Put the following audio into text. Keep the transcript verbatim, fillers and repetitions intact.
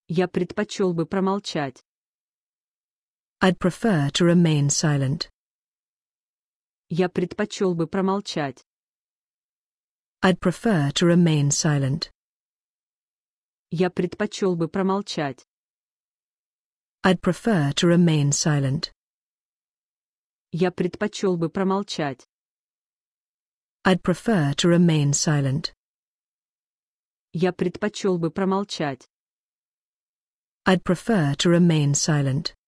Я предпочел бы промолчать. I'd prefer to remain silent. Я предпочел бы промолчать. I'd prefer to remain silent. Я предпочел бы промолчать. I'd prefer to remain silent. Я предпочел бы промолчать. I'd prefer to remain silent. Я предпочел бы промолчать. I'd prefer to remain silent.